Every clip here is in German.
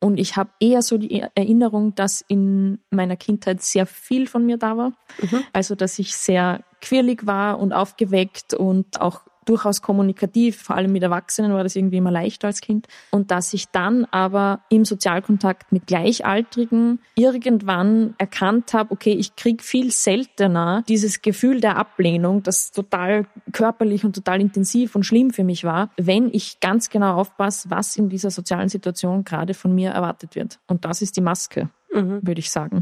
Und ich habe eher so die Erinnerung, dass in meiner Kindheit sehr viel von mir da war. Also, dass ich sehr quirlig war und aufgeweckt und auch durchaus kommunikativ, vor allem mit Erwachsenen war das irgendwie immer leichter als Kind. Und dass ich dann aber im Sozialkontakt mit Gleichaltrigen irgendwann erkannt habe, okay, ich kriege viel seltener dieses Gefühl der Ablehnung, das total körperlich und total intensiv und schlimm für mich war, wenn ich ganz genau aufpasse, was in dieser sozialen Situation gerade von mir erwartet wird. Und das ist die Maske, würde ich sagen.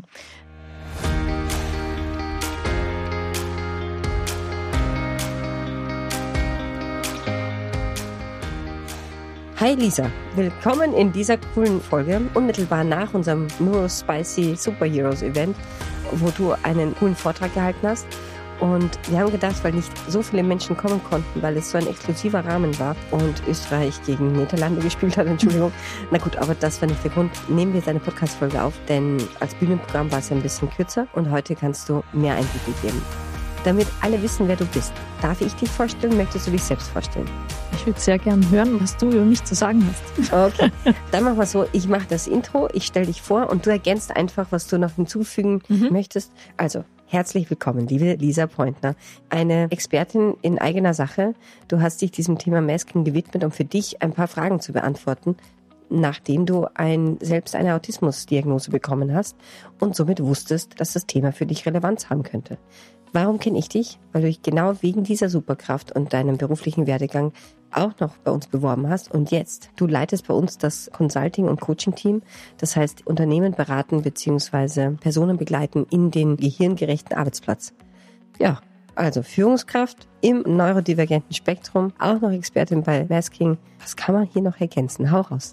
Hi Lisa, willkommen in dieser coolen Folge, unmittelbar nach unserem Neurospicy Superheroes Event, wo du einen coolen Vortrag gehalten hast. Und wir haben gedacht, weil nicht so viele Menschen kommen konnten, weil es so ein exklusiver Rahmen war und Österreich gegen Niederlande gespielt hat, Entschuldigung. Na gut, aber das war nicht der Grund. Nehmen wir jetzt eine Podcast-Folge auf, denn als Bühnenprogramm war es ja ein bisschen kürzer und heute kannst du mehr Einblicke geben. Damit alle wissen, wer du bist. Darf ich dich vorstellen? Möchtest du dich selbst vorstellen? Ich würde sehr gern hören, was du über mich zu sagen hast. Okay, dann machen wir so. Ich mache das Intro, ich stelle dich vor und du ergänzt einfach, was du noch hinzufügen möchtest. Also, herzlich willkommen, liebe Lisa Pointner. Eine Expertin in eigener Sache. Du hast dich diesem Thema Masking gewidmet, um für dich ein paar Fragen zu beantworten, nachdem du selbst eine Autismusdiagnose bekommen hast und somit wusstest, dass das Thema für dich Relevanz haben könnte. Warum kenne ich dich? Weil du dich genau wegen dieser Superkraft und deinem beruflichen Werdegang auch noch bei uns beworben hast. Und jetzt, du leitest bei uns das Consulting- und Coaching-Team. Das heißt, Unternehmen beraten bzw. Personen begleiten in den gehirngerechten Arbeitsplatz. Ja, also Führungskraft im neurodivergenten Spektrum, auch noch Expertin bei Masking. Was kann man hier noch ergänzen? Hau raus.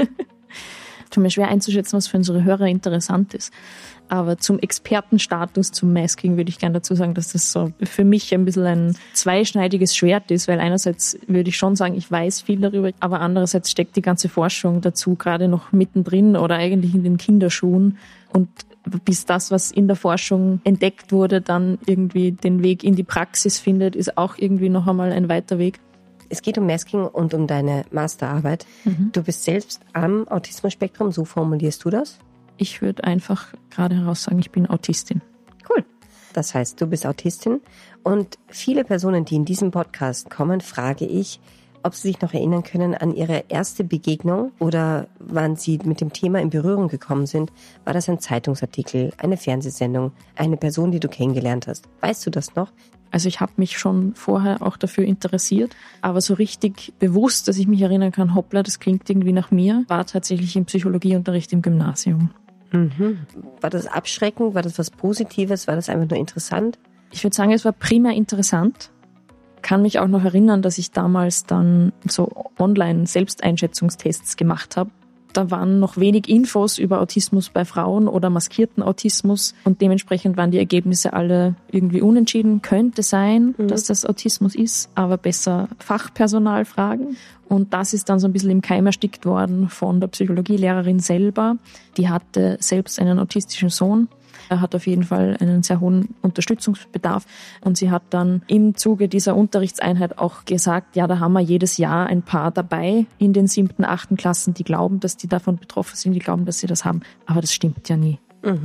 Tut mir schwer einzuschätzen, was für unsere Hörer interessant ist. Aber zum Expertenstatus, zum Masking würde ich gerne dazu sagen, dass das so für mich ein bisschen ein zweischneidiges Schwert ist, weil einerseits würde ich schon sagen, ich weiß viel darüber, aber andererseits steckt die ganze Forschung dazu gerade noch mittendrin oder eigentlich in den Kinderschuhen. Und bis das, was in der Forschung entdeckt wurde, dann irgendwie den Weg in die Praxis findet, ist auch irgendwie noch einmal ein weiter Weg. Es geht um Masking und um deine Masterarbeit. Du bist selbst am Autismus-Spektrum, so formulierst du das? Ich würde einfach gerade heraus sagen, ich bin Autistin. Cool. Das heißt, du bist Autistin und viele Personen, die in diesem Podcast kommen, frage ich, ob sie sich noch erinnern können an ihre erste Begegnung oder wann sie mit dem Thema in Berührung gekommen sind. War das ein Zeitungsartikel, eine Fernsehsendung, eine Person, die du kennengelernt hast? Weißt du das noch? Also ich habe mich schon vorher auch dafür interessiert, aber so richtig bewusst, dass ich mich erinnern kann, hoppla, das klingt irgendwie nach mir, war tatsächlich im Psychologieunterricht im Gymnasium. War das abschreckend? War das was Positives? War das einfach nur interessant? Ich würde sagen, es war primär interessant. Kann mich auch noch erinnern, dass ich damals dann so online Selbsteinschätzungstests gemacht habe. Da waren noch wenig Infos über Autismus bei Frauen oder maskierten Autismus und dementsprechend waren die Ergebnisse alle irgendwie unentschieden. Könnte sein, dass das Autismus ist, aber besser Fachpersonal fragen. Und das ist dann so ein bisschen im Keim erstickt worden von der Psychologielehrerin selber. Die hatte selbst einen autistischen Sohn. Er hat auf jeden Fall einen sehr hohen Unterstützungsbedarf und sie hat dann im Zuge dieser Unterrichtseinheit auch gesagt, ja, da haben wir jedes Jahr ein paar dabei in den 7., 8. Klassen, die glauben, dass die davon betroffen sind, die glauben, dass sie das haben. Aber das stimmt ja nie.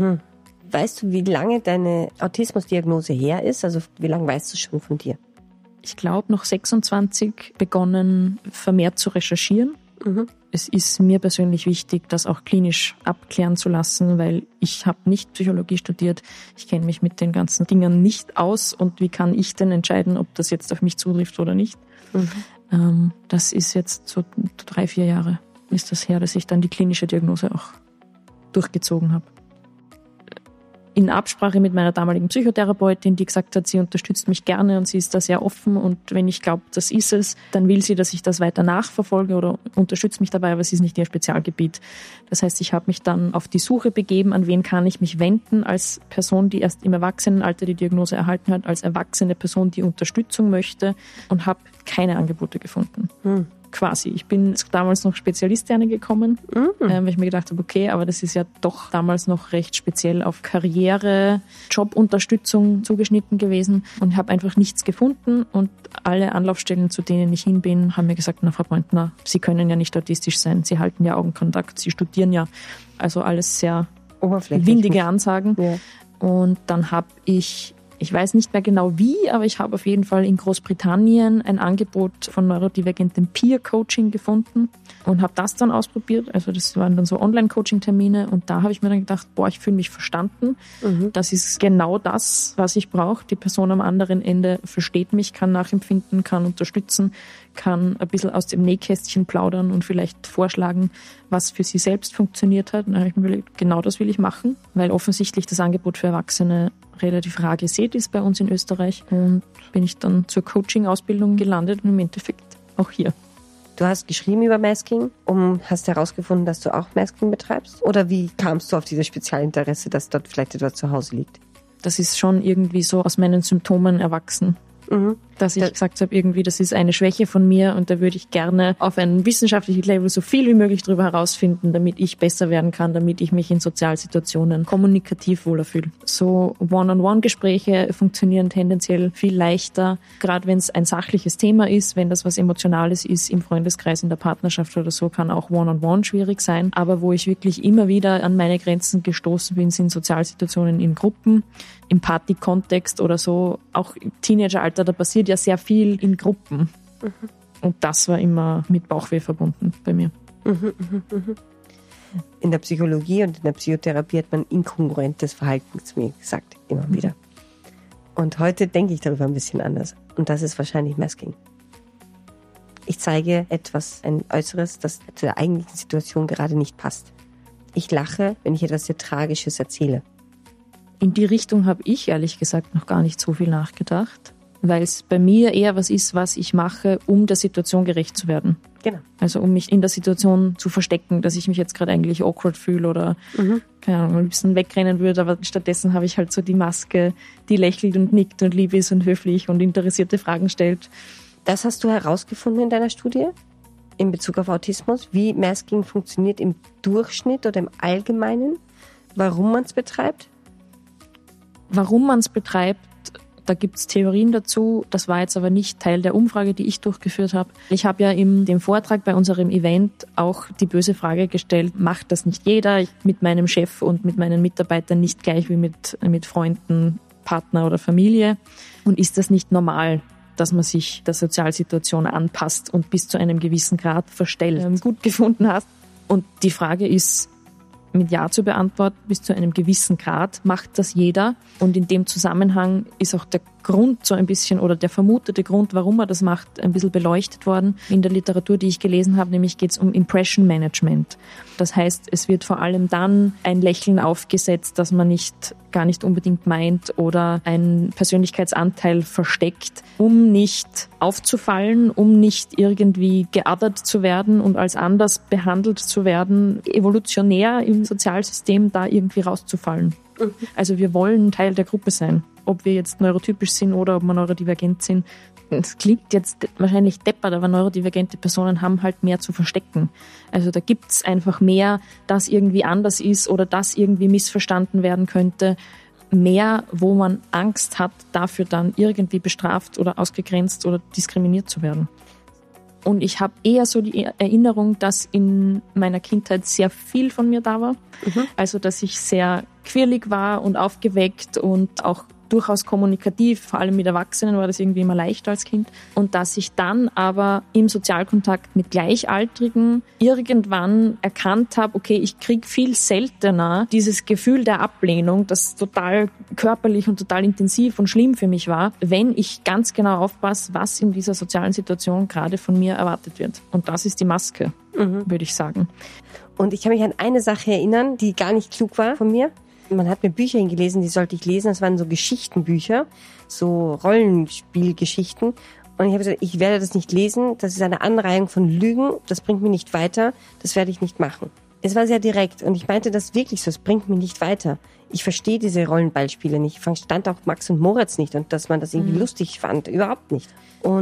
Weißt du, wie lange deine Autismusdiagnose her ist? Also wie lange weißt du schon von dir? Ich glaube, noch 26 begonnen vermehrt zu recherchieren. Es ist mir persönlich wichtig, das auch klinisch abklären zu lassen, weil ich habe nicht Psychologie studiert. Ich kenne mich mit den ganzen Dingen nicht aus und wie kann ich denn entscheiden, ob das jetzt auf mich zutrifft oder nicht. Das ist jetzt so 3-4 Jahre ist das her, dass ich dann die klinische Diagnose auch durchgezogen habe. In Absprache mit meiner damaligen Psychotherapeutin, die gesagt hat, sie unterstützt mich gerne und sie ist da sehr offen und wenn ich glaube, das ist es, dann will sie, dass ich das weiter nachverfolge oder unterstützt mich dabei, aber es ist nicht ihr Spezialgebiet. Das heißt, ich habe mich dann auf die Suche begeben, an wen kann ich mich wenden als Person, die erst im Erwachsenenalter die Diagnose erhalten hat, als erwachsene Person, die Unterstützung möchte und habe keine Angebote gefunden. quasi. Ich bin damals noch Spezialisterne gekommen, weil ich mir gedacht habe, okay, aber das ist ja doch damals noch recht speziell auf Karriere, Jobunterstützung zugeschnitten gewesen und habe einfach nichts gefunden und alle Anlaufstellen, zu denen ich hin bin, haben mir gesagt, na Frau Pointner, Sie können ja nicht autistisch sein, Sie halten ja Augenkontakt, Sie studieren ja, also alles sehr windige Ansagen. Ja. Und dann habe ich weiß nicht mehr genau wie, aber ich habe auf jeden Fall in Großbritannien ein Angebot von neurodivergentem Peer-Coaching gefunden und habe das dann ausprobiert. Also das waren dann so Online-Coaching-Termine und da habe ich mir dann gedacht, ich fühle mich verstanden. Das ist genau das, was ich brauche. Die Person am anderen Ende versteht mich, kann nachempfinden, kann unterstützen, kann ein bisschen aus dem Nähkästchen plaudern und vielleicht vorschlagen, was für sie selbst funktioniert hat. Und dann habe ich mir überlegt, genau das will ich machen, weil offensichtlich das Angebot für Erwachsene relativ rar gesät ist bei uns in Österreich. Und bin ich dann zur Coaching-Ausbildung gelandet und im Endeffekt auch hier. Du hast geschrieben über Masking und hast herausgefunden, dass du auch Masking betreibst? Oder wie kamst du auf dieses Spezialinteresse, dass dort vielleicht etwas zu Hause liegt? Das ist schon irgendwie so aus meinen Symptomen erwachsen. Dass ich gesagt habe, irgendwie, das ist eine Schwäche von mir und da würde ich gerne auf einem wissenschaftlichen Level so viel wie möglich darüber herausfinden, damit ich besser werden kann, damit ich mich in Sozialsituationen kommunikativ wohler fühle. So One-on-One-Gespräche funktionieren tendenziell viel leichter, gerade wenn es ein sachliches Thema ist, wenn das was Emotionales ist im Freundeskreis, in der Partnerschaft oder so, kann auch One-on-One schwierig sein. Aber wo ich wirklich immer wieder an meine Grenzen gestoßen bin, sind Sozialsituationen in Gruppen, im Party-Kontext oder so, auch im Teenageralter, da passiert ja sehr viel in Gruppen. Und das war immer mit Bauchweh verbunden bei mir. In der Psychologie und in der Psychotherapie hat man inkongruentes Verhalten zu mir gesagt, immer wieder. Und heute denke ich darüber ein bisschen anders. Und das ist wahrscheinlich Masking. Ich zeige etwas, ein Äußeres, das zu der eigentlichen Situation gerade nicht passt. Ich lache, wenn ich etwas sehr Tragisches erzähle. In die Richtung habe ich ehrlich gesagt noch gar nicht so viel nachgedacht, weil es bei mir eher was ist, was ich mache, um der Situation gerecht zu werden. Genau. Also um mich in der Situation zu verstecken, dass ich mich jetzt gerade eigentlich awkward fühle oder keine Ahnung, am liebsten wegrennen würde, aber stattdessen habe ich halt so die Maske, die lächelt und nickt und lieb ist und höflich und interessierte Fragen stellt. Das hast du herausgefunden in deiner Studie in Bezug auf Autismus, wie Masking funktioniert im Durchschnitt oder im Allgemeinen, warum man es betreibt? Warum man es betreibt, da gibt es Theorien dazu. Das war jetzt aber nicht Teil der Umfrage, die ich durchgeführt habe. Ich habe ja in dem Vortrag bei unserem Event auch die böse Frage gestellt, macht das nicht jeder? Mit meinem Chef und mit meinen Mitarbeitern nicht gleich wie mit Freunden, Partner oder Familie? Und ist das nicht normal, dass man sich der Sozialsituation anpasst und bis zu einem gewissen Grad verstellt? Gut gefunden hast. Und die Frage ist, mit Ja zu beantworten, bis zu einem gewissen Grad macht das jeder. Und in dem Zusammenhang ist auch der Grund so ein bisschen oder der vermutete Grund, warum er das macht, ein bisschen beleuchtet worden. In der Literatur, die ich gelesen habe, nämlich geht es um Impression Management. Das heißt, es wird vor allem dann ein Lächeln aufgesetzt, das man gar nicht unbedingt meint oder ein Persönlichkeitsanteil versteckt, um nicht aufzufallen, um nicht irgendwie geothert zu werden und als anders behandelt zu werden, evolutionär im Sozialsystem da irgendwie rauszufallen. Also wir wollen Teil der Gruppe sein, ob wir jetzt neurotypisch sind oder ob wir neurodivergent sind. Es klingt jetzt wahrscheinlich deppert, aber neurodivergente Personen haben halt mehr zu verstecken. Also da gibt's einfach mehr, das irgendwie anders ist oder das irgendwie missverstanden werden könnte. Mehr, wo man Angst hat, dafür dann irgendwie bestraft oder ausgegrenzt oder diskriminiert zu werden. Und ich habe eher so die Erinnerung, dass in meiner Kindheit sehr viel von mir da war. Also, dass ich sehr quirlig war und aufgeweckt und auch durchaus kommunikativ, vor allem mit Erwachsenen war das irgendwie immer leichter als Kind. Und dass ich dann aber im Sozialkontakt mit Gleichaltrigen irgendwann erkannt habe, okay, ich kriege viel seltener dieses Gefühl der Ablehnung, das total körperlich und total intensiv und schlimm für mich war, wenn ich ganz genau aufpasse, was in dieser sozialen Situation gerade von mir erwartet wird. Und das ist die Maske, würde ich sagen. Und ich kann mich an eine Sache erinnern, die gar nicht klug war von mir. Man hat mir Bücher hingelesen, die sollte ich lesen. Das waren so Geschichtenbücher, so Rollenspielgeschichten. Und ich habe gesagt, ich werde das nicht lesen. Das ist eine Anreihung von Lügen. Das bringt mich nicht weiter. Das werde ich nicht machen. Es war sehr direkt. Und ich meinte das wirklich so. Es bringt mich nicht weiter. Ich verstehe diese Rollenbeispiele nicht. Ich verstand auch Max und Moritz nicht. Und dass man das irgendwie lustig fand. Überhaupt nicht. Und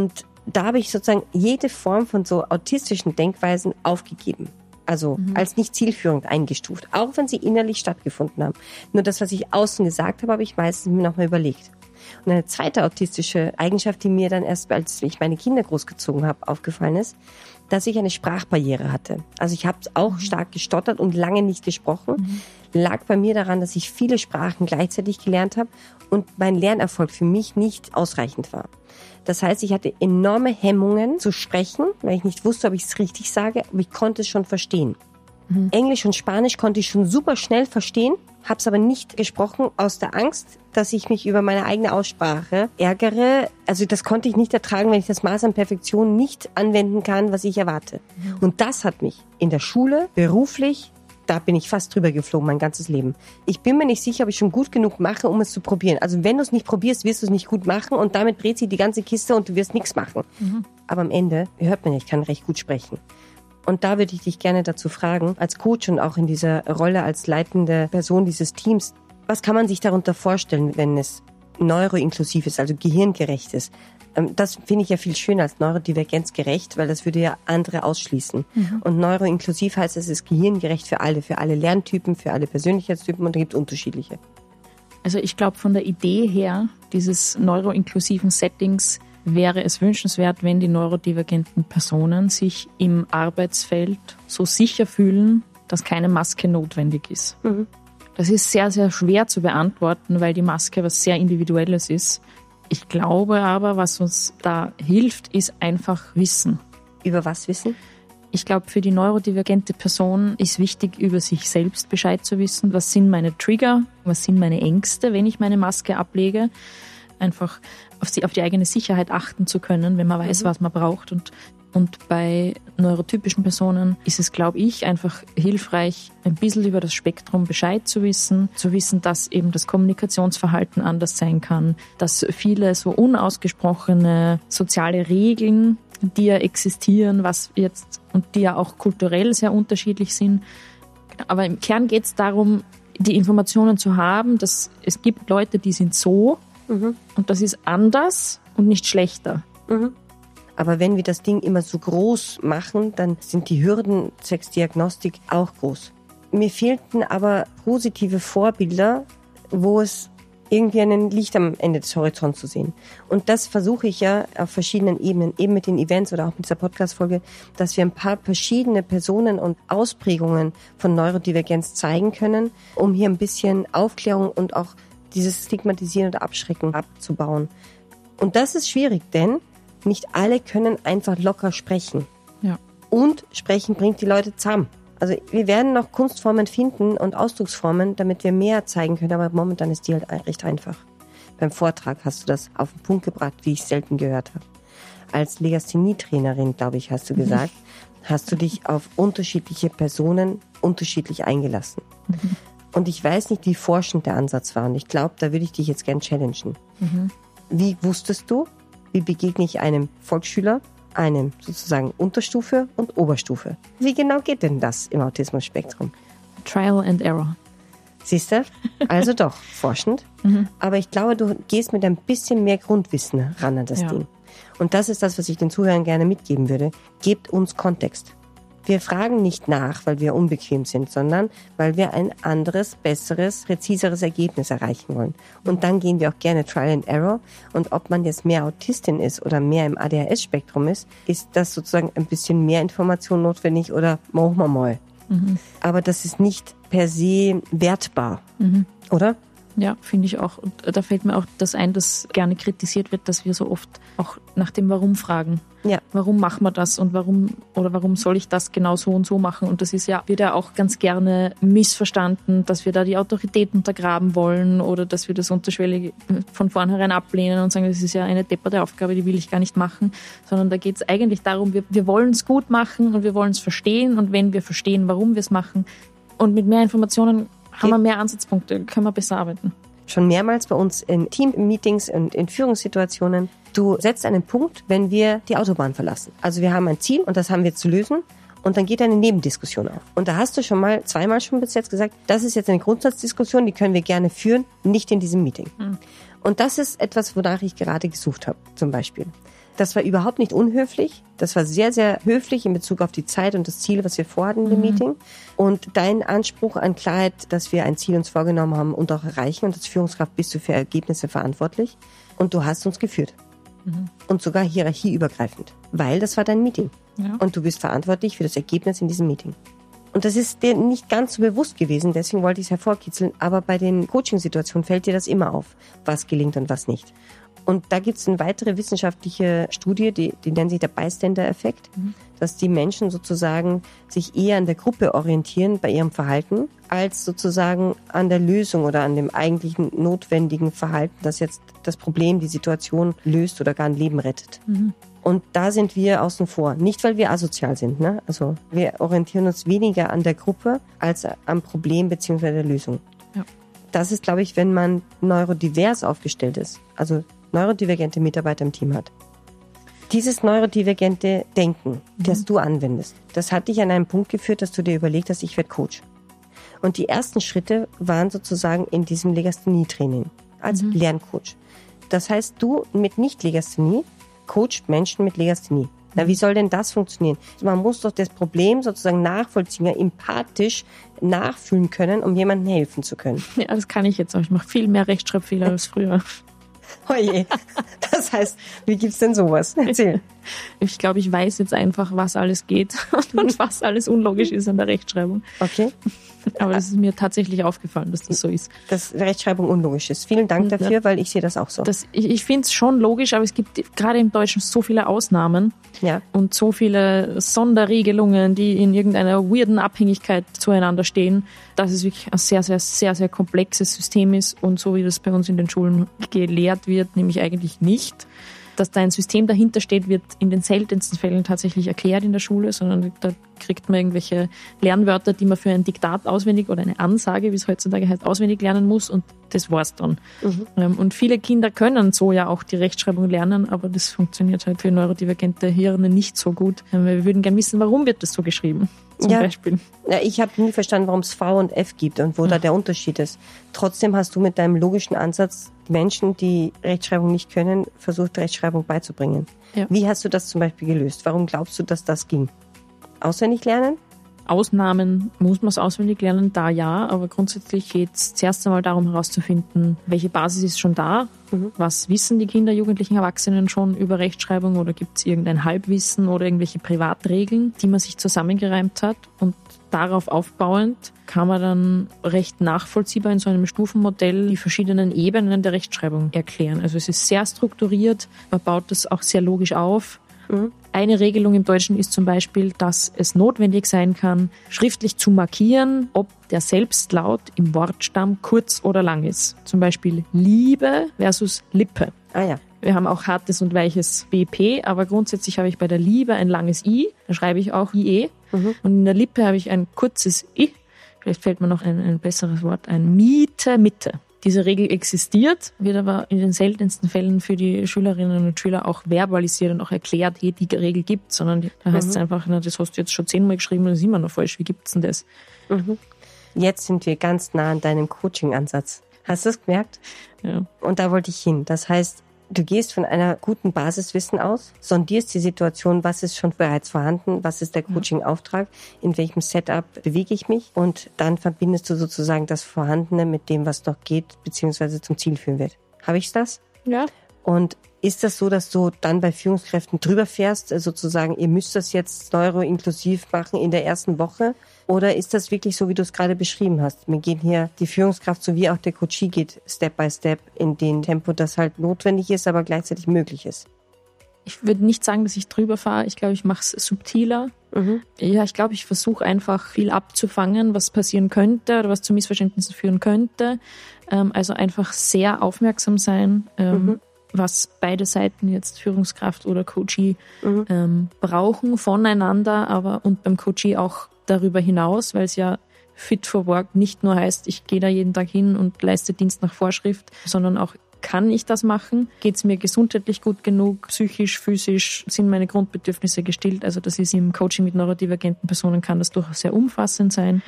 da habe ich sozusagen jede Form von so autistischen Denkweisen aufgegeben. Also als nicht zielführend eingestuft, auch wenn sie innerlich stattgefunden haben. Nur das, was ich außen gesagt habe, habe ich meistens mir nochmal überlegt. Und eine zweite autistische Eigenschaft, die mir dann erst, als ich meine Kinder großgezogen habe, aufgefallen ist, dass ich eine Sprachbarriere hatte. Also ich habe auch stark gestottert und lange nicht gesprochen. Lag bei mir daran, dass ich viele Sprachen gleichzeitig gelernt habe und mein Lernerfolg für mich nicht ausreichend war. Das heißt, ich hatte enorme Hemmungen zu sprechen, weil ich nicht wusste, ob ich es richtig sage, aber ich konnte es schon verstehen. Englisch und Spanisch konnte ich schon super schnell verstehen, habe es aber nicht gesprochen aus der Angst, dass ich mich über meine eigene Aussprache ärgere. Also das konnte ich nicht ertragen, wenn ich das Maß an Perfektion nicht anwenden kann, was ich erwarte. Und das hat mich in der Schule, beruflich, da bin ich fast drüber geflogen, mein ganzes Leben. Ich bin mir nicht sicher, ob ich schon gut genug mache, um es zu probieren. Also wenn du es nicht probierst, wirst du es nicht gut machen und damit dreht sich die ganze Kiste und du wirst nichts machen. Aber am Ende hört man ja, ich kann recht gut sprechen. Und da würde ich dich gerne dazu fragen, als Coach und auch in dieser Rolle als leitende Person dieses Teams, was kann man sich darunter vorstellen, wenn es neuroinklusiv ist, also gehirngerecht ist? Das finde ich ja viel schöner als neurodivergenzgerecht, weil das würde ja andere ausschließen. Und neuroinklusiv heißt, es ist gehirngerecht für alle Lerntypen, für alle Persönlichkeitstypen und da gibt es unterschiedliche. Also ich glaube, von der Idee her, dieses neuroinklusiven Settings, wäre es wünschenswert, wenn die neurodivergenten Personen sich im Arbeitsfeld so sicher fühlen, dass keine Maske notwendig ist. Das ist sehr, sehr schwer zu beantworten, weil die Maske was sehr Individuelles ist. Ich glaube aber, was uns da hilft, ist einfach Wissen. Über was Wissen? Ich glaube, für die neurodivergente Person ist wichtig, über sich selbst Bescheid zu wissen. Was sind meine Trigger? Was sind meine Ängste, wenn ich meine Maske ablege? Einfach auf die eigene Sicherheit achten zu können, wenn man weiß, was man braucht. Und bei neurotypischen Personen ist es, glaube ich, einfach hilfreich, ein bisschen über das Spektrum Bescheid zu wissen, dass eben das Kommunikationsverhalten anders sein kann, dass viele so unausgesprochene soziale Regeln, die ja existieren, was jetzt und die ja auch kulturell sehr unterschiedlich sind. Aber im Kern geht es darum, die Informationen zu haben, dass es gibt Leute, die sind so und das ist anders und nicht schlechter. Aber wenn wir das Ding immer so groß machen, dann sind die Hürden zwecks Diagnostik auch groß. Mir fehlten aber positive Vorbilder, wo es irgendwie ein Licht am Ende des Horizonts zu sehen. Und das versuche ich ja auf verschiedenen Ebenen, eben mit den Events oder auch mit dieser Podcast-Folge, dass wir ein paar verschiedene Personen und Ausprägungen von Neurodivergenz zeigen können, um hier ein bisschen Aufklärung und auch dieses Stigmatisieren oder Abschrecken abzubauen. Und das ist schwierig, denn nicht alle können einfach locker sprechen. Ja. Und Sprechen bringt die Leute zusammen. Also wir werden noch Kunstformen finden und Ausdrucksformen, damit wir mehr zeigen können, aber momentan ist die halt recht einfach. Beim Vortrag hast du das auf den Punkt gebracht, wie ich selten gehört habe. Als Legasthenie-Trainerin, glaube ich, hast du gesagt, hast du dich auf unterschiedliche Personen unterschiedlich eingelassen. Und ich weiß nicht, wie forschend der Ansatz war. Und ich glaube, da würde ich dich jetzt gern challengen. Wie wusstest du, wie begegne ich einem Volksschüler, einem sozusagen Unterstufe und Oberstufe? Wie genau geht denn das im Autismus-Spektrum? Trial and Error. Siehst du? Also doch, forschend. Aber ich glaube, du gehst mit ein bisschen mehr Grundwissen ran an das Ding. Und das ist das, was ich den Zuhörern gerne mitgeben würde. Gebt uns Kontext. Wir fragen nicht nach, weil wir unbequem sind, sondern weil wir ein anderes, besseres, präziseres Ergebnis erreichen wollen. Und dann gehen wir auch gerne Trial and Error. Und ob man jetzt mehr Autistin ist oder mehr im ADHS-Spektrum ist das sozusagen ein bisschen mehr Information notwendig oder machen wir mal. Aber das ist nicht per se wertbar, oder? Ja, finde ich auch. Und da fällt mir auch das ein, dass gerne kritisiert wird, dass wir so oft auch nach dem Warum fragen. Ja. Warum machen wir das und warum soll ich das genau so und so machen? Und das wird ja auch ganz gerne missverstanden, dass wir da die Autorität untergraben wollen oder dass wir das unterschwellig von vornherein ablehnen und sagen, das ist ja eine depperte Aufgabe, die will ich gar nicht machen. Sondern da geht es eigentlich darum, wir wollen es gut machen und wir wollen es verstehen. Und wenn wir verstehen, warum wir es machen und mit mehr Informationen haben wir mehr Ansatzpunkte, können wir besser arbeiten. Schon mehrmals bei uns in Team-Meetings und in Führungssituationen. Du setzt einen Punkt, wenn wir die Autobahn verlassen. Also wir haben ein Ziel und das haben wir zu lösen und dann geht eine Nebendiskussion auf. Und da hast du zweimal schon bis jetzt gesagt, das ist jetzt eine Grundsatzdiskussion, die können wir gerne führen, nicht in diesem Meeting. Und das ist etwas, wonach ich gerade gesucht habe, zum Beispiel. Das war überhaupt nicht unhöflich. Das war sehr, sehr höflich in Bezug auf die Zeit und das Ziel, was wir vorhatten im Meeting. Und dein Anspruch an Klarheit, dass wir ein Ziel uns vorgenommen haben und auch erreichen. Und als Führungskraft bist du für Ergebnisse verantwortlich. Und du hast uns geführt. Und sogar hierarchieübergreifend. Weil das war dein Meeting. Ja. Und du bist verantwortlich für das Ergebnis in diesem Meeting. Und das ist dir nicht ganz so bewusst gewesen, deswegen wollte ich es hervorkitzeln. Aber bei den Coaching-Situationen fällt dir das immer auf, was gelingt und was nicht. Und da gibt es eine weitere wissenschaftliche Studie, die nennt sich der Bystander-Effekt, dass die Menschen sozusagen sich eher an der Gruppe orientieren bei ihrem Verhalten, als sozusagen an der Lösung oder an dem eigentlichen notwendigen Verhalten, das jetzt das Problem, die Situation löst oder gar ein Leben rettet. Und da sind wir außen vor. Nicht, weil wir asozial sind, ne? Also wir orientieren uns weniger an der Gruppe als am Problem bzw. der Lösung. Ja. Das ist, glaube ich, wenn man neurodivers aufgestellt ist, also neurodivergente Mitarbeiter im Team hat. Dieses neurodivergente Denken, das du anwendest, das hat dich an einen Punkt geführt, dass du dir überlegt hast, ich werde Coach. Und die ersten Schritte waren sozusagen in diesem Legasthenie-Training als Lerncoach. Das heißt, du mit Nicht-Legasthenie coacht Menschen mit Legasthenie. Na, wie soll denn das funktionieren? Man muss doch das Problem sozusagen nachvollziehen, empathisch nachfühlen können, um jemandem helfen zu können. Ja, das kann ich jetzt auch. Ich mache viel mehr Rechtschreibfehler als früher. Oje, das heißt, wie gibt's denn sowas? Erzähl. Ich glaube, ich weiß jetzt einfach, was alles geht und was alles unlogisch ist an der Rechtschreibung. Okay. Aber es ist mir tatsächlich aufgefallen, dass das so ist. Dass Rechtschreibung unlogisch ist. Vielen Dank dafür, weil ich sehe das auch so. Ich finde es schon logisch, aber es gibt gerade im Deutschen so viele Ausnahmen und so viele Sonderregelungen, die in irgendeiner weirden Abhängigkeit zueinander stehen, dass es wirklich ein sehr, sehr, sehr, sehr komplexes System ist und so wie das bei uns in den Schulen gelehrt wird, nämlich eigentlich nicht. Dass da ein System dahinter steht, wird in den seltensten Fällen tatsächlich erklärt in der Schule, sondern da kriegt man irgendwelche Lernwörter, die man für ein Diktat auswendig oder eine Ansage, wie es heutzutage heißt, auswendig lernen muss und das war's dann. Und viele Kinder können so ja auch die Rechtschreibung lernen, aber das funktioniert halt für neurodivergente Hirne nicht so gut. Wir würden gerne wissen, warum wird das so geschrieben? Zum Beispiel. Ja, ich habe nie verstanden, warum es V und F gibt und wo da der Unterschied ist. Trotzdem hast du mit deinem logischen Ansatz Menschen, die Rechtschreibung nicht können, versucht, Rechtschreibung beizubringen. Ja. Wie hast du das zum Beispiel gelöst? Warum glaubst du, dass das ging? Auswendig lernen? Ausnahmen muss man es auswendig lernen, da ja, aber grundsätzlich geht es zuerst einmal darum herauszufinden, welche Basis ist schon da, was wissen die Kinder, Jugendlichen, Erwachsenen schon über Rechtschreibung oder gibt es irgendein Halbwissen oder irgendwelche Privatregeln, die man sich zusammengereimt hat und darauf aufbauend kann man dann recht nachvollziehbar in so einem Stufenmodell die verschiedenen Ebenen der Rechtschreibung erklären. Also es ist sehr strukturiert, man baut das auch sehr logisch auf. Eine Regelung im Deutschen ist zum Beispiel, dass es notwendig sein kann, schriftlich zu markieren, ob der Selbstlaut im Wortstamm kurz oder lang ist. Zum Beispiel Liebe versus Lippe. Ah ja. Wir haben auch hartes und weiches BP, aber grundsätzlich habe ich bei der Liebe ein langes I, da schreibe ich auch IE. Und in der Lippe habe ich ein kurzes I. Vielleicht fällt mir noch ein besseres Wort ein. Miete, Mitte. Diese Regel existiert, wird aber in den seltensten Fällen für die Schülerinnen und Schüler auch verbalisiert und auch erklärt, hey, die Regel gibt, sondern da heißt es einfach, na, das hast du jetzt schon 10-mal geschrieben, das ist immer noch falsch. Wie gibt's denn das? Jetzt sind wir ganz nah an deinem Coaching-Ansatz. Hast du es gemerkt? Ja. Und da wollte ich hin. Das heißt, du gehst von einer guten Basiswissen aus, sondierst die Situation, was ist schon bereits vorhanden, was ist der Coaching-Auftrag, in welchem Setup bewege ich mich und dann verbindest du sozusagen das Vorhandene mit dem, was noch geht, beziehungsweise zum Ziel führen wird. Habe ich das? Ja. Und ist das so, dass du dann bei Führungskräften drüber fährst, sozusagen, ihr müsst das jetzt neuroinklusiv machen in der ersten Woche? Oder ist das wirklich so, wie du es gerade beschrieben hast? Mir geht hier die Führungskraft sowie auch der Coachee geht Step by Step in dem Tempo, das halt notwendig ist, aber gleichzeitig möglich ist. Ich würde nicht sagen, dass ich drüber fahre. Ich glaube, ich mache es subtiler. Ja, ich glaube, ich versuche einfach viel abzufangen, was passieren könnte oder was zu Missverständnissen führen könnte. Also einfach sehr aufmerksam sein, was beide Seiten, jetzt Führungskraft oder Coachee, brauchen voneinander, und beim Coachee auch darüber hinaus, weil es ja Fit for Work nicht nur heißt, ich gehe da jeden Tag hin und leiste Dienst nach Vorschrift, sondern auch, kann ich das machen? Geht es mir gesundheitlich gut genug? Psychisch, physisch sind meine Grundbedürfnisse gestillt? Also das ist im Coaching mit neurodivergenten Personen, kann das durchaus sehr umfassend sein.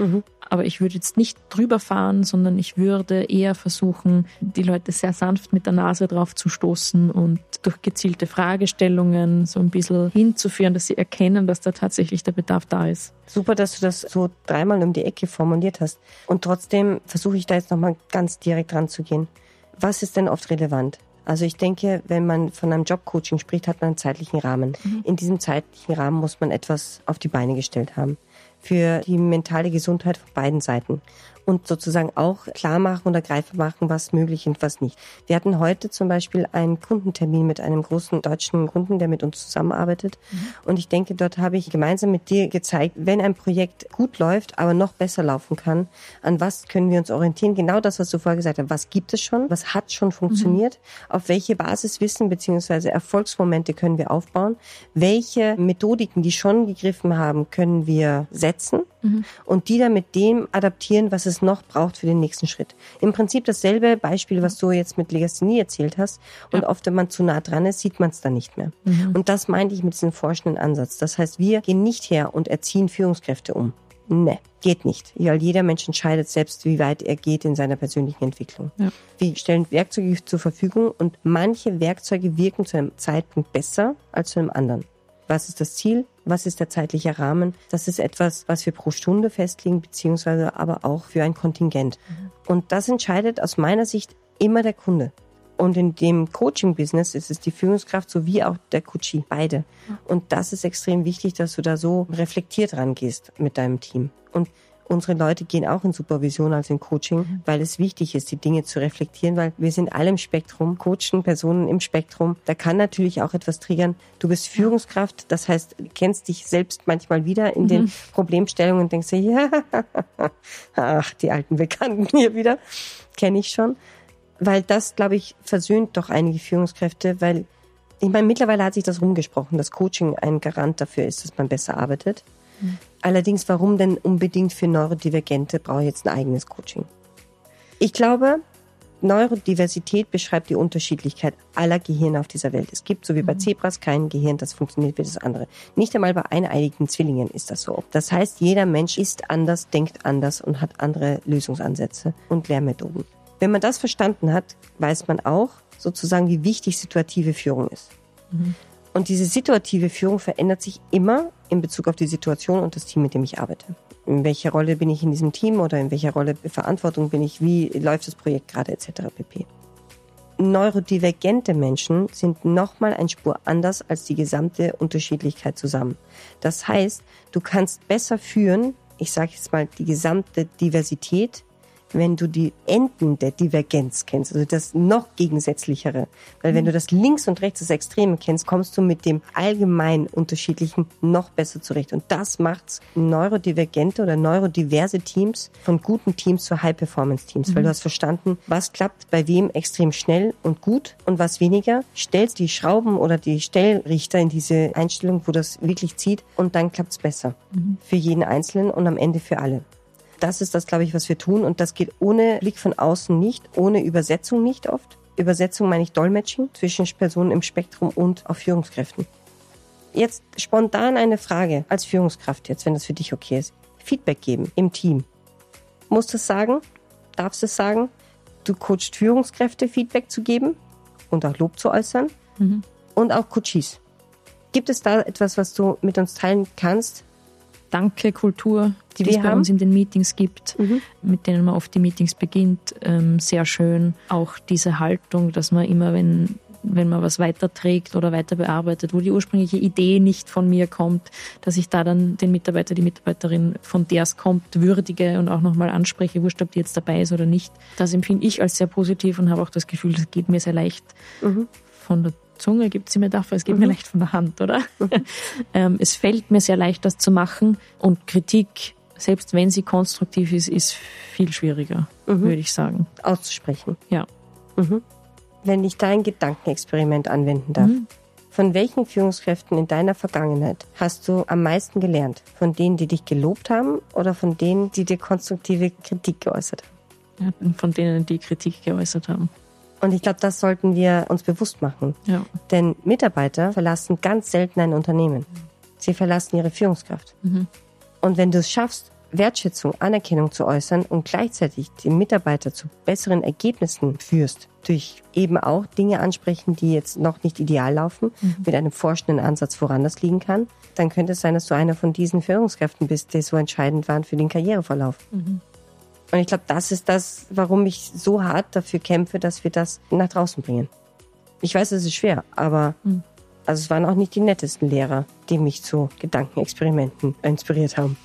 aber ich würde jetzt nicht drüber fahren, sondern ich würde eher versuchen, die Leute sehr sanft mit der Nase drauf zu stoßen und durch gezielte Fragestellungen so ein bisschen hinzuführen, dass sie erkennen, dass da tatsächlich der Bedarf da ist. Super, dass du das so 3-mal um die Ecke formuliert hast. Und trotzdem versuche ich da jetzt nochmal ganz direkt ranzugehen. Was ist denn oft relevant? Also ich denke, wenn man von einem Jobcoaching spricht, hat man einen zeitlichen Rahmen. In diesem zeitlichen Rahmen muss man etwas auf die Beine gestellt haben. Für die mentale Gesundheit von beiden Seiten. Und sozusagen auch klar machen oder greifbar machen, was möglich und was nicht. Wir hatten heute zum Beispiel einen Kundentermin mit einem großen deutschen Kunden, der mit uns zusammenarbeitet. Und ich denke, dort habe ich gemeinsam mit dir gezeigt, wenn ein Projekt gut läuft, aber noch besser laufen kann, an was können wir uns orientieren? Genau das, was du vorher gesagt hast. Was gibt es schon? Was hat schon funktioniert? Auf welche Basiswissen bzw. Erfolgsmomente können wir aufbauen? Welche Methodiken, die schon gegriffen haben, können wir setzen? Und die dann mit dem adaptieren, was es noch braucht für den nächsten Schritt. Im Prinzip dasselbe Beispiel, was du jetzt mit Legasthenie erzählt hast. Und oft, wenn man zu nah dran ist, sieht man es dann nicht mehr. Und das meinte ich mit diesem forschenden Ansatz. Das heißt, wir gehen nicht her und erziehen Führungskräfte um. Nee, geht nicht. Weil jeder Mensch entscheidet selbst, wie weit er geht in seiner persönlichen Entwicklung. Ja. Wir stellen Werkzeuge zur Verfügung und manche Werkzeuge wirken zu einem Zeitpunkt besser als zu einem anderen. Was ist das Ziel? Was ist der zeitliche Rahmen? Das ist etwas, was wir pro Stunde festlegen, beziehungsweise aber auch für ein Kontingent. Und das entscheidet aus meiner Sicht immer der Kunde. Und in dem Coaching-Business ist es die Führungskraft sowie auch der Coachee, beide. Und das ist extrem wichtig, dass du da so reflektiert rangehst mit deinem Team. Und unsere Leute gehen auch in Supervision als in Coaching, weil es wichtig ist, die Dinge zu reflektieren, weil wir sind alle im Spektrum, coachen Personen im Spektrum. Da kann natürlich auch etwas triggern. Du bist Führungskraft, das heißt, du kennst dich selbst manchmal wieder in den Problemstellungen und denkst dir, ja, ach, die alten Bekannten hier wieder, kenne ich schon. Weil das, glaube ich, versöhnt doch einige Führungskräfte, weil, ich meine, mittlerweile hat sich das rumgesprochen, dass Coaching ein Garant dafür ist, dass man besser arbeitet. Allerdings, warum denn unbedingt für Neurodivergente brauche ich jetzt ein eigenes Coaching? Ich glaube, Neurodiversität beschreibt die Unterschiedlichkeit aller Gehirne auf dieser Welt. Es gibt, so wie bei Zebras, kein Gehirn, das funktioniert wie das andere. Nicht einmal bei eineiigen Zwillingen ist das so. Das heißt, jeder Mensch ist anders, denkt anders und hat andere Lösungsansätze und Lehrmethoden. Wenn man das verstanden hat, weiß man auch sozusagen, wie wichtig situative Führung ist. Und diese situative Führung verändert sich immer in Bezug auf die Situation und das Team, mit dem ich arbeite. In welcher Rolle bin ich in diesem Team oder in welcher Rolle Verantwortung bin ich, wie läuft das Projekt gerade etc. pp. Neurodivergente Menschen sind nochmal eine Spur anders als die gesamte Unterschiedlichkeit zusammen. Das heißt, du kannst besser führen, ich sage jetzt mal die gesamte Diversität, wenn du die Enden der Divergenz kennst, also das noch Gegensätzlichere. Weil wenn du das links und rechts, das Extreme kennst, kommst du mit dem allgemein Unterschiedlichen noch besser zurecht. Und das macht neurodivergente oder neurodiverse Teams von guten Teams zu High-Performance-Teams. Weil du hast verstanden, was klappt bei wem extrem schnell und gut und was weniger. Stellst die Schrauben oder die Stellrichter in diese Einstellung, wo das wirklich zieht und dann klappt's besser. Für jeden Einzelnen und am Ende für alle. Das ist das, glaube ich, was wir tun. Und das geht ohne Blick von außen nicht, ohne Übersetzung nicht oft. Übersetzung meine ich Dolmetschen zwischen Personen im Spektrum und auch Führungskräften. Jetzt spontan eine Frage als Führungskraft jetzt, wenn das für dich okay ist. Feedback geben im Team. Musst du es sagen? Darfst du es sagen? Du coachst Führungskräfte, Feedback zu geben und auch Lob zu äußern. Und auch Coaches. Gibt es da etwas, was du mit uns teilen kannst? Danke-Kultur, die es bei uns in den Meetings gibt, mit denen man oft die Meetings beginnt. Sehr schön. Auch diese Haltung, dass man immer, wenn man was weiterträgt oder weiter bearbeitet, wo die ursprüngliche Idee nicht von mir kommt, dass ich da dann den Mitarbeiter, die Mitarbeiterin, von der es kommt, würdige und auch nochmal anspreche, wurscht, ob die jetzt dabei ist oder nicht. Das empfinde ich als sehr positiv und habe auch das Gefühl, das geht mir sehr leicht von der Zunge, gibt sie mir dafür, es geht mir leicht von der Hand, oder? Es fällt mir sehr leicht, das zu machen und Kritik, selbst wenn sie konstruktiv ist, ist viel schwieriger, würde ich sagen. Auszusprechen. Ja. Wenn ich da ein Gedankenexperiment anwenden darf, von welchen Führungskräften in deiner Vergangenheit hast du am meisten gelernt? Von denen, die dich gelobt haben oder von denen, die dir konstruktive Kritik geäußert haben? Ja, von denen, die Kritik geäußert haben. Und ich glaube, das sollten wir uns bewusst machen. Ja. Denn Mitarbeiter verlassen ganz selten ein Unternehmen. Sie verlassen ihre Führungskraft. Und wenn du es schaffst, Wertschätzung, Anerkennung zu äußern und gleichzeitig den Mitarbeiter zu besseren Ergebnissen führst, durch eben auch Dinge ansprechen, die jetzt noch nicht ideal laufen, mit einem forschenden Ansatz, woran das liegen kann, dann könnte es sein, dass du einer von diesen Führungskräften bist, die so entscheidend waren für den Karriereverlauf. Und ich glaube, das ist das, warum ich so hart dafür kämpfe, dass wir das nach draußen bringen. Ich weiß, es ist schwer, aber also es waren auch nicht die nettesten Lehrer, die mich zu Gedankenexperimenten inspiriert haben.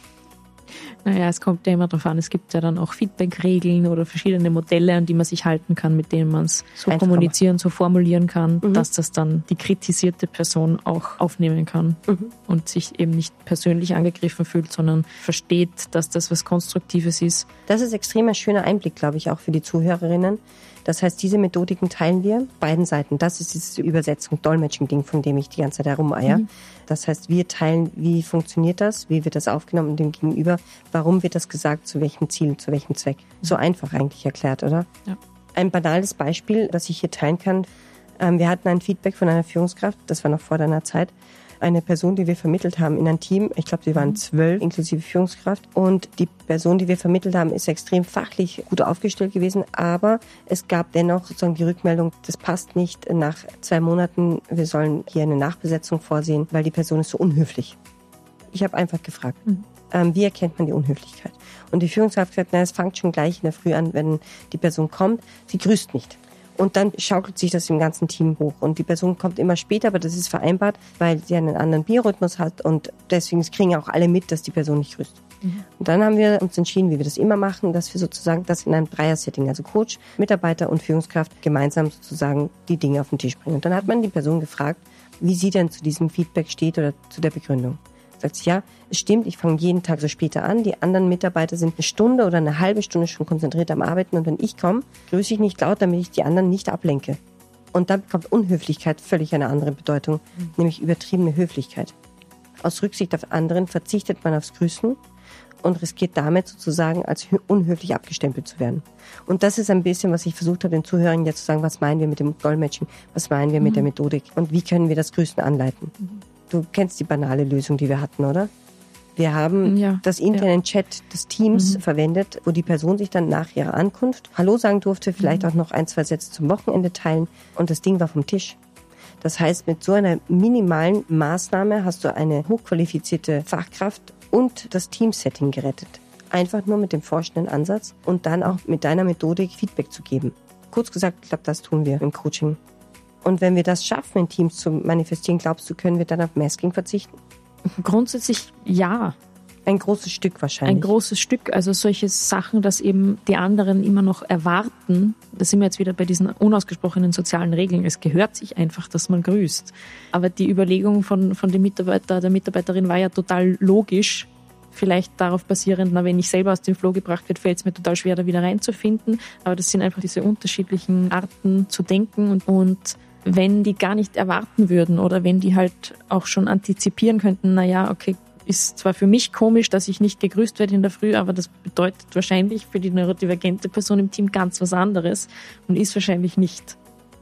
Naja, es kommt ja immer darauf an, es gibt ja dann auch Feedback-Regeln oder verschiedene Modelle, an die man sich halten kann, mit denen man es so kommunizieren, so formulieren kann, dass das dann die kritisierte Person auch aufnehmen kann und sich eben nicht persönlich angegriffen fühlt, sondern versteht, dass das was Konstruktives ist. Das ist extrem ein schöner Einblick, glaube ich, auch für die Zuhörerinnen. Das heißt, diese Methodiken teilen wir beiden Seiten. Das ist dieses Übersetzung, Dolmetsching-Ding, von dem ich die ganze Zeit herumeier. Das heißt, wir teilen, wie funktioniert das, wie wird das aufgenommen und dem Gegenüber, warum wird das gesagt, zu welchem Ziel, zu welchem Zweck. So einfach eigentlich erklärt, oder? Ja. Ein banales Beispiel, das ich hier teilen kann. Wir hatten ein Feedback von einer Führungskraft, das war noch vor deiner Zeit, eine Person, die wir vermittelt haben in ein Team. Ich glaube, wir waren 12, inklusive Führungskraft. Und die Person, die wir vermittelt haben, ist extrem fachlich gut aufgestellt gewesen. Aber es gab dennoch sozusagen die Rückmeldung, das passt nicht. Nach 2 Monaten, wir sollen hier eine Nachbesetzung vorsehen, weil die Person ist so unhöflich. Ich habe einfach gefragt, wie erkennt man die Unhöflichkeit? Und die Führungskraft hat gesagt, es fängt schon gleich in der Früh an, wenn die Person kommt, sie grüßt nicht. Und dann schaukelt sich das im ganzen Team hoch. Und die Person kommt immer später, aber das ist vereinbart, weil sie einen anderen Biorhythmus hat. Und deswegen kriegen auch alle mit, dass die Person nicht grüßt. Und dann haben wir uns entschieden, wie wir das immer machen, dass wir sozusagen das in einem Dreier-Setting, also Coach, Mitarbeiter und Führungskraft, gemeinsam sozusagen die Dinge auf den Tisch bringen. Und dann hat man die Person gefragt, wie sie denn zu diesem Feedback steht oder zu der Begründung. Sagt sie, ja, es stimmt, ich fange jeden Tag so später an. Die anderen Mitarbeiter sind 1 Stunde oder eine halbe Stunde schon konzentriert am Arbeiten. Und wenn ich komme, grüße ich nicht laut, damit ich die anderen nicht ablenke. Und dann bekommt Unhöflichkeit völlig eine andere Bedeutung, nämlich übertriebene Höflichkeit. Aus Rücksicht auf anderen verzichtet man aufs Grüßen und riskiert damit sozusagen als unhöflich abgestempelt zu werden. Und das ist ein bisschen, was ich versucht habe, den Zuhörern jetzt zu sagen, was meinen wir mit dem Dolmetschen, was meinen wir mit der Methodik und wie können wir das Grüßen anleiten. Du kennst die banale Lösung, die wir hatten, oder? Wir haben das interne Chat des Teams verwendet, wo die Person sich dann nach ihrer Ankunft Hallo sagen durfte, vielleicht auch noch 1, 2 Sätze zum Wochenende teilen und das Ding war vom Tisch. Das heißt, mit so einer minimalen Maßnahme hast du eine hochqualifizierte Fachkraft und das Teamsetting gerettet. Einfach nur mit dem forschenden Ansatz und dann auch mit deiner Methodik Feedback zu geben. Kurz gesagt, ich glaube, das tun wir im Coaching. Und wenn wir das schaffen, in Teams zu manifestieren, glaubst du, können wir dann auf Masking verzichten? Grundsätzlich ja. Ein großes Stück wahrscheinlich. Ein großes Stück, also solche Sachen, dass eben die anderen immer noch erwarten, da sind wir jetzt wieder bei diesen unausgesprochenen sozialen Regeln, es gehört sich einfach, dass man grüßt. Aber die Überlegung von dem Mitarbeiter, der Mitarbeiterin war ja total logisch, vielleicht darauf basierend, wenn ich selber aus dem Flow gebracht werde, fällt es mir total schwer, da wieder reinzufinden. Aber das sind einfach diese unterschiedlichen Arten zu denken und wenn die gar nicht erwarten würden oder wenn die halt auch schon antizipieren könnten, okay, ist zwar für mich komisch, dass ich nicht gegrüßt werde in der Früh, aber das bedeutet wahrscheinlich für die neurodivergente Person im Team ganz was anderes und ist wahrscheinlich nicht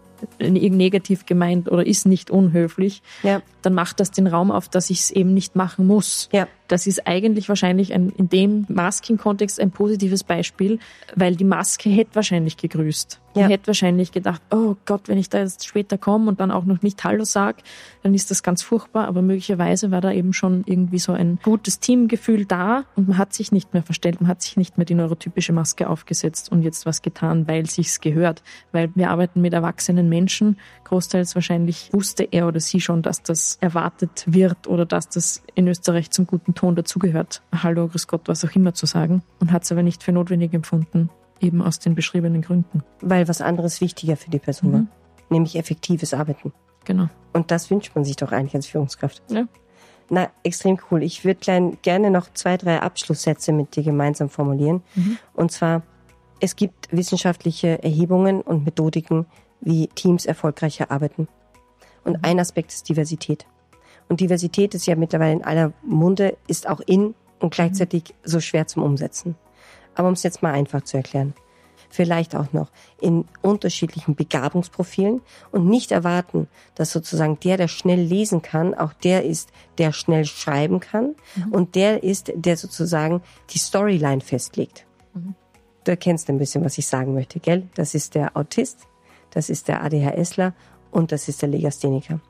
negativ gemeint oder ist nicht unhöflich, dann macht das den Raum auf, dass ich es eben nicht machen muss. Ja. Das ist eigentlich wahrscheinlich in dem Masking-Kontext ein positives Beispiel, weil die Maske hätte wahrscheinlich gegrüßt. Die hätte wahrscheinlich gedacht, oh Gott, wenn ich da jetzt später komme und dann auch noch nicht Hallo sage, dann ist das ganz furchtbar. Aber möglicherweise war da eben schon irgendwie so ein gutes Teamgefühl da und man hat sich nicht mehr verstellt, man hat sich nicht mehr die neurotypische Maske aufgesetzt und jetzt was getan, weil sich's gehört. Weil wir arbeiten mit erwachsenen Menschen. Großteils wahrscheinlich wusste er oder sie schon, dass das erwartet wird oder dass das in Österreich zum guten Ton dazugehört, Hallo, grüß Gott, was auch immer zu sagen und hat es aber nicht für notwendig empfunden, eben aus den beschriebenen Gründen. Weil was anderes wichtiger für die Person war, nämlich effektives Arbeiten. Genau. Und das wünscht man sich doch eigentlich als Führungskraft. Ja. Na, extrem cool. Ich würde gerne noch 2, 3 Abschlusssätze mit dir gemeinsam formulieren. Und zwar, es gibt wissenschaftliche Erhebungen und Methodiken, wie Teams erfolgreicher arbeiten. Und ein Aspekt ist Diversität. Und Diversität ist ja mittlerweile in aller Munde, ist auch in und gleichzeitig so schwer zum Umsetzen. Aber um es jetzt mal einfach zu erklären. vielleicht auch noch in unterschiedlichen Begabungsprofilen und nicht erwarten, dass sozusagen der schnell lesen kann, auch der ist, der schnell schreiben kann und der ist, der sozusagen die Storyline festlegt. Du erkennst ein bisschen, was ich sagen möchte, gell? Das ist der Autist, das ist der ADHSler und das ist der Legastheniker.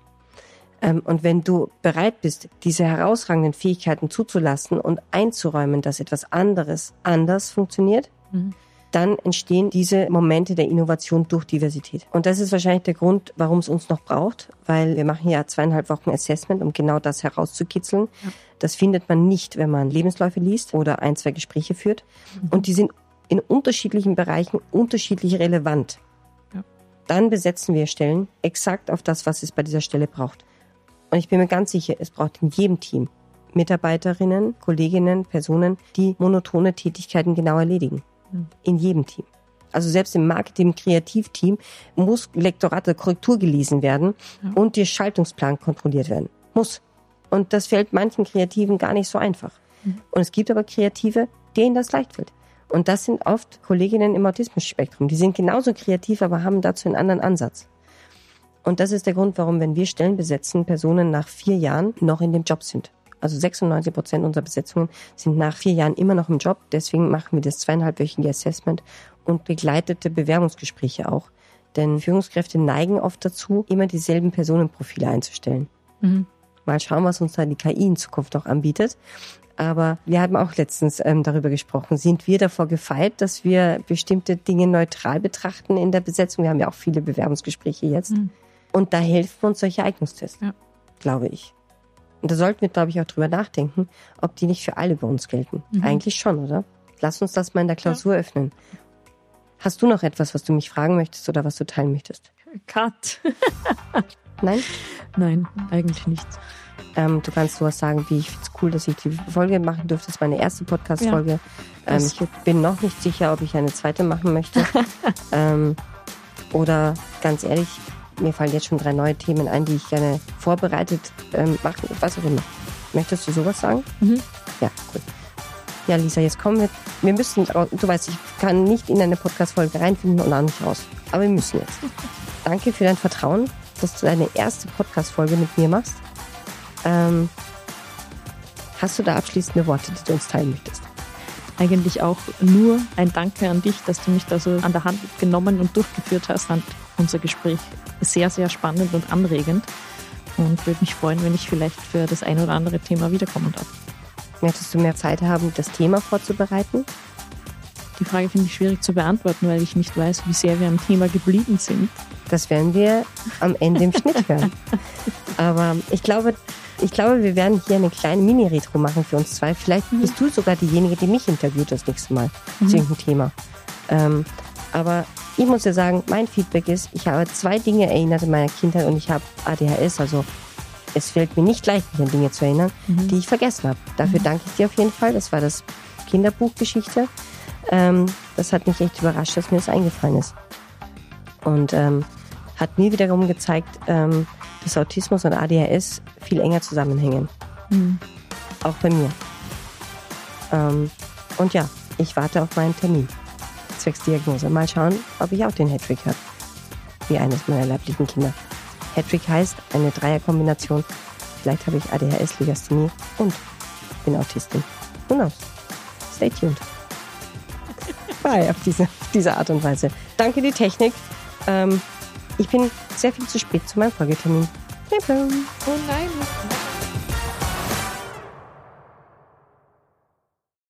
Und wenn du bereit bist, diese herausragenden Fähigkeiten zuzulassen und einzuräumen, dass etwas anderes anders funktioniert, dann entstehen diese Momente der Innovation durch Diversität. Und das ist wahrscheinlich der Grund, warum es uns noch braucht, weil wir machen ja 2,5 Wochen Assessment, um genau das herauszukitzeln. Ja. Das findet man nicht, wenn man Lebensläufe liest oder 1, 2 Gespräche führt. Und die sind in unterschiedlichen Bereichen unterschiedlich relevant. Ja. Dann besetzen wir Stellen exakt auf das, was es bei dieser Stelle braucht. Und ich bin mir ganz sicher, es braucht in jedem Team Mitarbeiterinnen, Kolleginnen, Personen, die monotone Tätigkeiten genau erledigen. In jedem Team. Also selbst im Marketing, im Kreativteam muss Lektorat oder Korrektur gelesen werden und der Schaltungsplan kontrolliert werden. Muss. Und das fällt manchen Kreativen gar nicht so einfach. Und es gibt aber Kreative, denen das leicht fällt. Und das sind oft Kolleginnen im Autismus-Spektrum. Die sind genauso kreativ, aber haben dazu einen anderen Ansatz. Und das ist der Grund, warum, wenn wir Stellen besetzen, Personen nach 4 Jahren noch in dem Job sind. Also 96% unserer Besetzungen sind nach 4 Jahren immer noch im Job. Deswegen machen wir das 2,5-wöchige Assessment und begleitete Bewerbungsgespräche auch. Denn Führungskräfte neigen oft dazu, immer dieselben Personenprofile einzustellen. Mal schauen, was uns da die KI in Zukunft noch anbietet. Aber wir haben auch letztens darüber gesprochen. Sind wir davor gefeit, dass wir bestimmte Dinge neutral betrachten in der Besetzung? Wir haben ja auch viele Bewerbungsgespräche jetzt. Und da helfen uns solche Eignungstests, glaube ich. Und da sollten wir, glaube ich, auch drüber nachdenken, ob die nicht für alle bei uns gelten. Eigentlich schon, oder? Lass uns das mal in der Klausur öffnen. Hast du noch etwas, was du mich fragen möchtest oder was du teilen möchtest? Cut. Nein? Nein, eigentlich nicht. Du kannst sowas sagen wie, ich finde es cool, dass ich die Folge machen durfte. Das ist meine erste Podcast-Folge. Ich bin noch nicht sicher, ob ich eine zweite machen möchte. Oder ganz ehrlich, mir fallen jetzt schon 3 neue Themen ein, die ich gerne vorbereitet machen, was auch immer. Möchtest du sowas sagen? Ja, cool. Ja, Lisa, jetzt kommen wir. Wir müssen, du weißt, ich kann nicht in eine Podcast-Folge reinfinden und auch nicht raus. Aber wir müssen jetzt. Danke für dein Vertrauen, dass du deine erste Podcast-Folge mit mir machst. Hast du da abschließende Worte, die du uns teilen möchtest? Eigentlich auch nur ein Danke an dich, dass du mich da so an der Hand genommen und durchgeführt hast. Fand unser Gespräch sehr, sehr spannend und anregend und würde mich freuen, wenn ich vielleicht für das ein oder andere Thema wiederkommen darf. Möchtest du mehr Zeit haben, das Thema vorzubereiten? Die Frage finde ich schwierig zu beantworten, weil ich nicht weiß, wie sehr wir am Thema geblieben sind. Das werden wir am Ende im Schnitt hören. Aber ich glaube, wir werden hier eine kleine Mini-Retro machen für uns zwei. Vielleicht bist du sogar diejenige, die mich interviewt das nächste Mal zu irgendeinem Thema. Aber ich muss ja sagen, mein Feedback ist, ich habe 2 Dinge erinnert in meiner Kindheit und ich habe ADHS, also es fällt mir nicht leicht, mich an Dinge zu erinnern, die ich vergessen habe. Dafür danke ich dir auf jeden Fall. Das war das Kinderbuchgeschichte. Das hat mich echt überrascht, dass mir das eingefallen ist. Und hat mir wiederum gezeigt, dass Autismus und ADHS viel enger zusammenhängen. Auch bei mir. Und ja, ich warte auf meinen Termin. Zwecks Diagnose. Mal schauen, ob ich auch den Hattrick habe. Wie eines meiner leiblichen Kinder. Hattrick heißt eine Dreierkombination. Vielleicht habe ich ADHS, Legasthenie und bin Autistin. Who knows? Stay tuned. Bye, auf diese Art und Weise. Danke die Technik. Ich bin sehr viel zu spät zu meinem Folgetermin. Oh nein.